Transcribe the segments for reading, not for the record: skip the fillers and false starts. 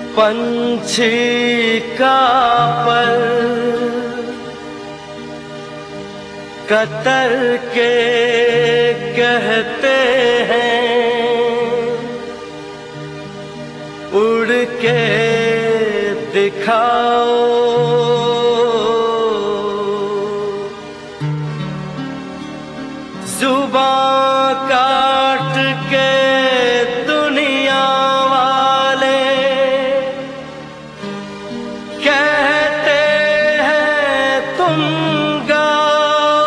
पंछी का पर कतर के कहते हैं, उड़ के दिखाओ। जुबां काट के दुनिया वाले कहते हैं तुम गाओ।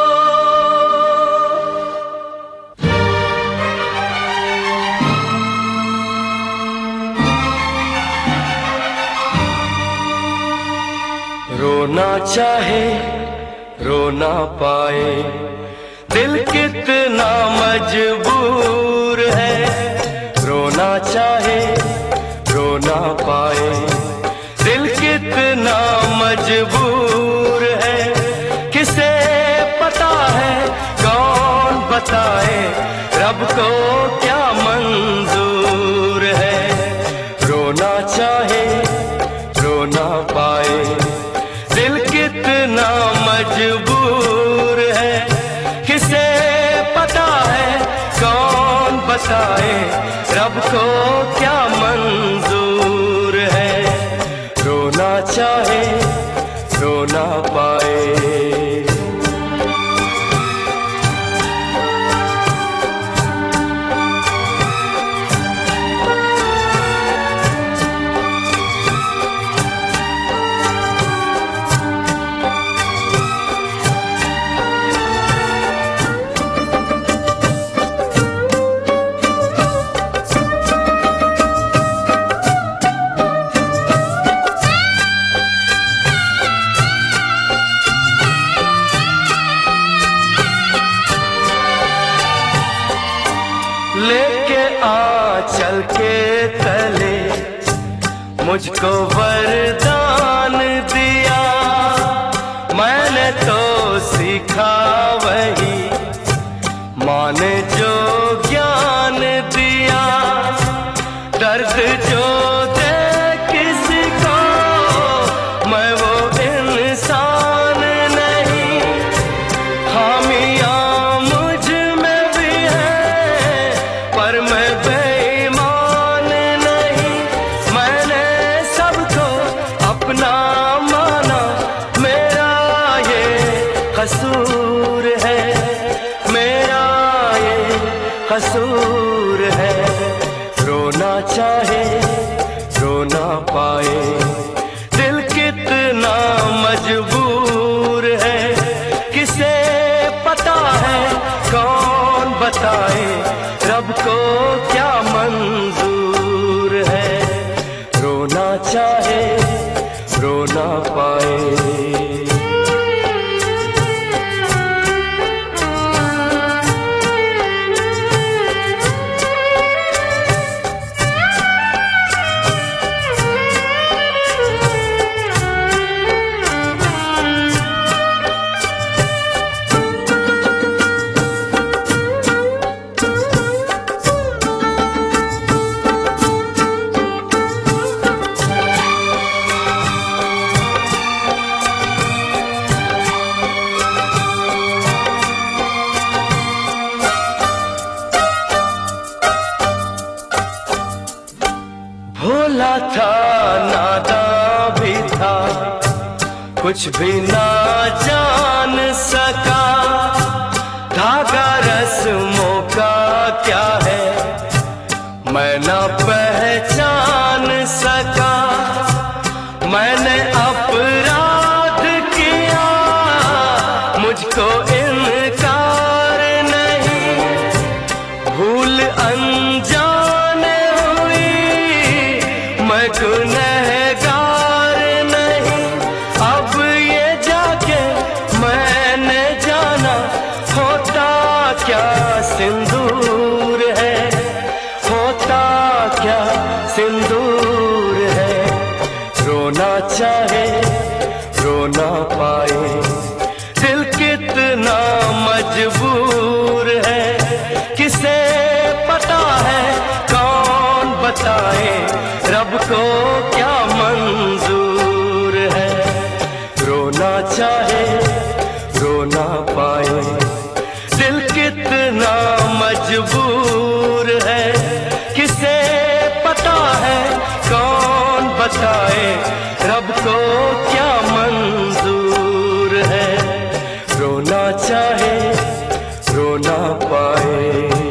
रोना चाहे रो ना पाए, दिल कितना मजबूर है। रोना चाहे रो ना पाए, दिल कितना मजबूर है। किसे पता है कौन बताए, रब को क्या मंजूर है। रोना चाहे रो ना पाए, दिल कितना मजबूर है। किसे पता है कौन बताए, रब को क्या मंजूर है। रोना चाहे रो ना पाए। लेके आंचल के तले मुझको वरदान दिया, मैंने तो सीखा वही माँ ने जो ज्ञान दिया। दर्द जो दे किसी को मैं वो इंसान नहीं, खामियां मुझ में भी है पर मैं बेईमान नहीं। मैंने सबको अपना माना, मेरा ये कसूर है, मेरा ये कसूर है। रोना चाहे रो ना पाए, दिल कितना मजबूर है। किसे पता है कौन बताए, रब को क्या मंजूर है। रोना चाहे रो ना पाए। भोला था नादां भी था, कुछ भी ना जान सका। धागा रस्मों का क्या है मैं ना पहचान सका। मैंने अपराध किया, मुझको इनकार नहीं। भूल अनजाने हुई, मैं गुनहगार नहीं। अब ये जाके मैंने जाना, होता क्या सिंदूर है, होता क्या सिंदूर है। रोना चाहे रो ना पाए, दिल कितना मजबूर है। किसे पता है कौन बताए, रब को ना पाए। दिल कितना मजबूर है, किसे पता है, कौन बताए, रब को क्या मंजूर है। रोना चाहे रो ना पाए।